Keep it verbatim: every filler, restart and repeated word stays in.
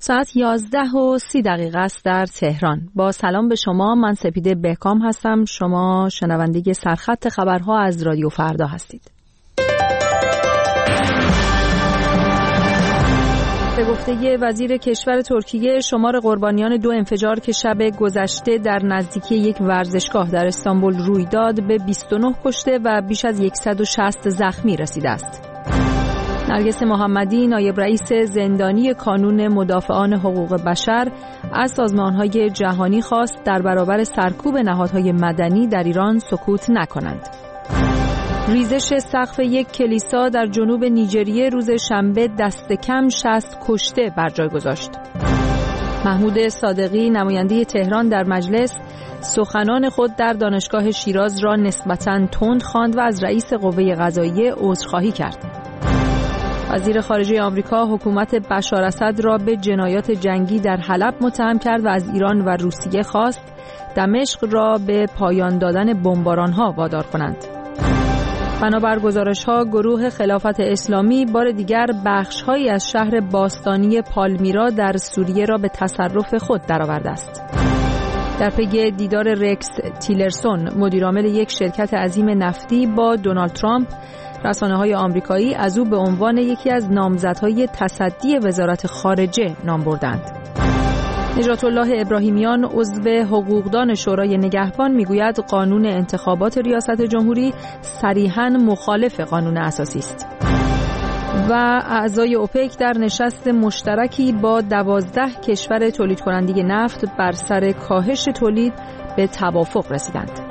ساعت یازده و سی دقیقه است در تهران. با سلام به شما، من سپیده بهکام هستم. شما شنونده سرخط خبرها از رادیو فردا هستید. به گفته وزیر کشور ترکیه، شمار قربانیان دو انفجار که شب گذشته در نزدیکی یک ورزشگاه در استانبول روی داد به بیست و نه کشته و بیش از صد و شصت زخمی رسیده است. نرگس محمدی، نایب رئیس زندانی کانون مدافعان حقوق بشر، از سازمان‌های جهانی خواست در برابر سرکوب نهادهای مدنی در ایران سکوت نکنند. ریزش سقف یک کلیسا در جنوب نیجریه روز شنبه دست کم شصت کشته بر جای گذاشت. محمود صادقی، نماینده تهران در مجلس، سخنان خود در دانشگاه شیراز را نسبتاً تند خواند و از رئیس قوه قضاییه عذرخواهی کرد. وزیر خارجه آمریکا حکومت بشار اسد را به جنایات جنگی در حلب متهم کرد و از ایران و روسیه خواست دمشق را به پایان دادن بمباران‌ها وادار کنند. بنابر گزارش‌ها، گروه خلافت اسلامی بار دیگر بخش‌هایی از شهر باستانی پالمیرا در سوریه را به تصرف خود درآورده است. در پی دیدار رکس تیلرسون، مدیرعامل یک شرکت عظیم نفتی، با دونالد ترامپ، رسانه‌های آمریکایی از او به عنوان یکی از نامزدهای تصدی وزارت خارجه نام بردند. نجات الله ابراهیمیان، عضو حقوقدان شورای نگهبان، میگوید قانون انتخابات ریاست جمهوری صریحاً مخالف قانون اساسی است. و اعضای اوپک در نشست مشترکی با دوازده کشور تولید کننده نفت بر سر کاهش تولید به توافق رسیدند.